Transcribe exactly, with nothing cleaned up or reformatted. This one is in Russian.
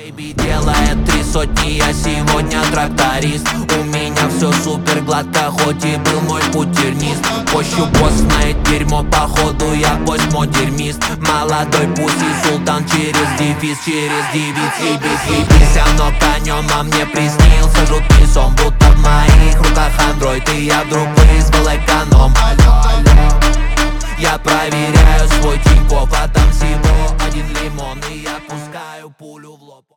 Бэйби делает три сотни, я сегодня тракторист. У меня все супер гладко, хоть и был мой путь тернист. Пощу постное дерьмо, походу я постмодернист. Молодой пусть и султан через дефис, через девиц. Ебись, ебись, оно конем, а мне приснился жуткий сон. Будто в моих руках андроид, и я вдруг вызвал эконом. Я проверяю свой Тинькофф, а там всего один лимон, и я пускаю пулю в лоб.